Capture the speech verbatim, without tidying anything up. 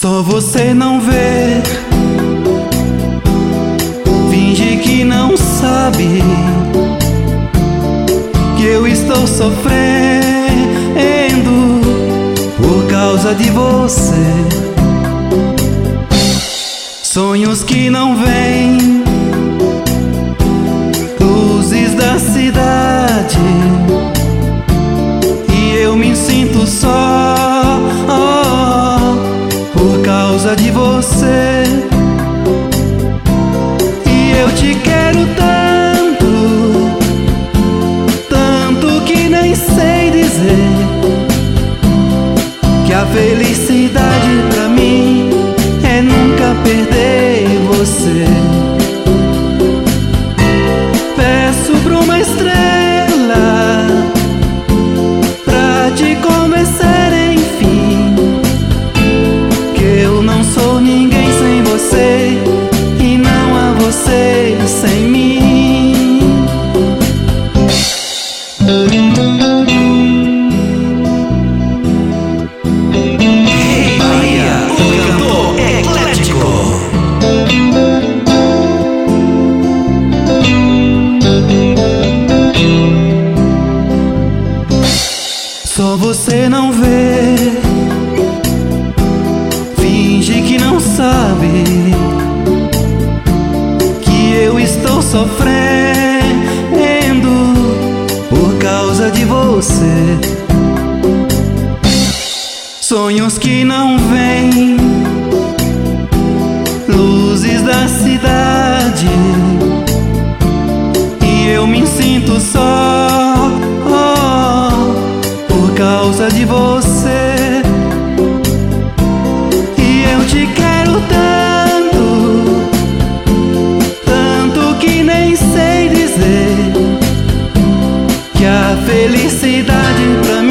Só você não vê, finge que não sabe que eu estou sofrendo por causa de você. Sonhos que não vêm, luzes da cidade, e eu me sinto só, oh, por causa de você. E eu te quero tanto, tanto que nem sei dizer que a felicidade pra mim é nunca perder você. Peço pra uma estrela pra te convencer, enfim, que eu não sou ninguém sem você e não há você sem mim. Hey Bahia, o cantor eclético. Só você não vê, finge que não sabe que eu estou sofrendo por causa de você. Sonhos que não vêm, luzes da cidade, e eu me sinto só, oh, por causa de você. E eu te quero tanto, tanto que nem sei dizer que a felicidade pra mim